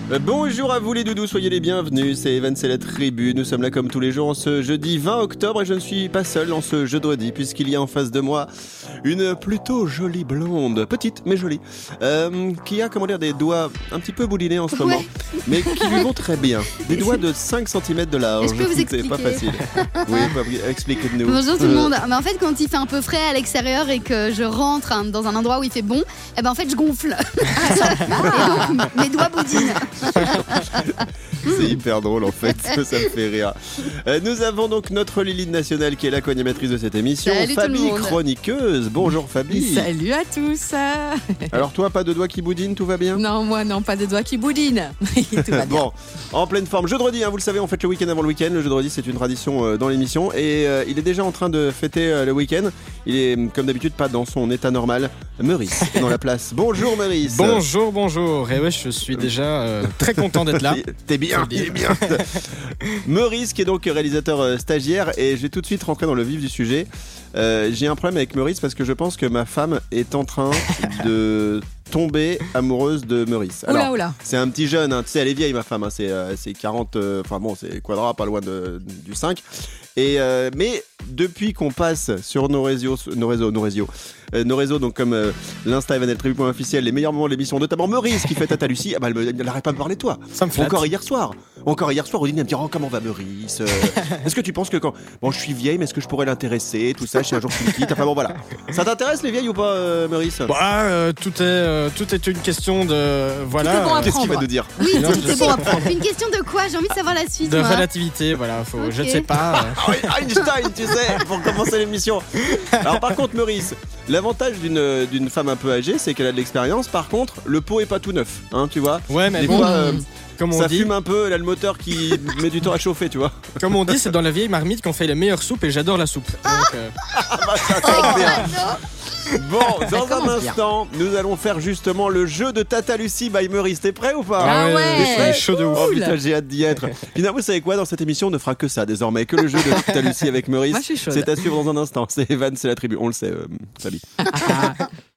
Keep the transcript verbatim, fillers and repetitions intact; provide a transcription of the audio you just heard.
Euh, Bonjour à vous les doudous, soyez les bienvenus, c'est Evan, c'est la tribu, nous sommes là comme tous les jours en ce jeudi vingt octobre et je ne suis pas seul en ce jeudi puisqu'il y a en face de moi une plutôt jolie blonde, petite mais jolie, euh, qui a comment dire des doigts un petit peu boulinés en ce moment, Ouais. mais qui lui vont très bien, des doigts de cinq centimètres de large, Je peux vous c'est expliquer. pas facile. Oui, bah, expliquez-nous. Bonjour tout le monde. Mais en fait, quand il fait un peu frais à l'extérieur et que je rentre hein, dans un endroit où il fait bon, eh ben en fait, je gonfle. Et donc, mes doigts boudinent. C'est hyper drôle en fait, ça me fait rire. Euh, nous avons donc notre Lily nationale qui est la co-animatrice de cette émission, Salut tout le Fabi, monde. chroniqueuse. Bonjour Fabi. Salut à tous. Alors toi, pas de doigts qui boudinent, tout va bien? Non, moi non, pas des doigts qui boudinent. Tout va bien. Bon, en pleine forme. Jeudi, hein, vous le savez, on fête le week-end avant le week-end. Le jeudi, c'est une tradition euh, dans l'émission. Et euh, il est déjà en train de fêter euh, le week-end. Il est, comme d'habitude, pas dans son état normal. Meurice est dans la place. Bonjour Meurice. Bonjour, bonjour. Et ouais, je suis déjà euh, très content d'être là. T'es bien, t'es bien. Meurice qui est donc réalisateur euh, stagiaire et je vais tout de suite rentrer dans le vif du sujet. Euh, j'ai un problème avec Meurice parce que je pense que ma femme est en train de tomber amoureuse de Meurice. Alors, Oula, oula. c'est un petit jeune, hein. Tu sais, elle est vieille ma femme, hein. c'est, euh, c'est quarante, euh, enfin bon, c'est quadra, pas loin de, du cinq. Et, euh, mais depuis qu'on passe sur nos réseaux, nos réseaux, nos réseaux, euh, nos réseaux donc comme euh, l'Insta Evan El Tribu point officiel, les meilleurs moments de l'émission, notamment Meurice qui fait Tata Lucie, ah bah, elle, me- elle n'arrête pas de parler de toi. Ça me flatte. Encore hier soir, encore hier soir, Odine elle me dit oh, comment va Meurice, euh, est-ce que tu penses que quand bon je suis vieille mais est-ce que je pourrais l'intéresser, tout ça, si un jour tu me quittes, enfin bon voilà. Ça t'intéresse les vieilles ou pas euh, Meurice? Bah, euh, tout est euh, tout est une question de voilà Tout est bon à euh, Qu'est-ce qu'il va prendre. nous dire? Oui, Non, tout je est sais bon à pas. prendre. Une question de quoi? J'ai envie de savoir la suite. de moi. relativité. Voilà, faut, je ne Ok. sais pas. euh. Ah oui, Einstein, tu sais, pour commencer l'émission. Alors par contre, Meurice, l'avantage d'une d'une femme un peu âgée, c'est qu'elle a de l'expérience. Par contre, le pot est pas tout neuf, hein, tu vois. Ouais, mais Des bon, fois, euh, comme on ça dit, fume un peu, elle a le moteur qui met du temps à chauffer, tu vois. comme on dit, c'est dans la vieille marmite qu'on fait les meilleures soupes et j'adore la soupe. Donc, euh, Ah bah ça, c'est bien. Bon, dans un commence bien. instant, nous allons faire justement le jeu de Tata Lucie by Meurice. T'es prêt ou pas? Ah ouais. T'es prêt? c'est chaud de ouf. Oh putain, j'ai hâte d'y être. Finalement, vous savez quoi? Dans cette émission, on ne fera que ça désormais, que le jeu de Tata Lucie avec Meurice. Moi, je suis chaude. C'est à suivre dans un instant. C'est Evan, c'est la tribu. On le sait, euh, Fabi.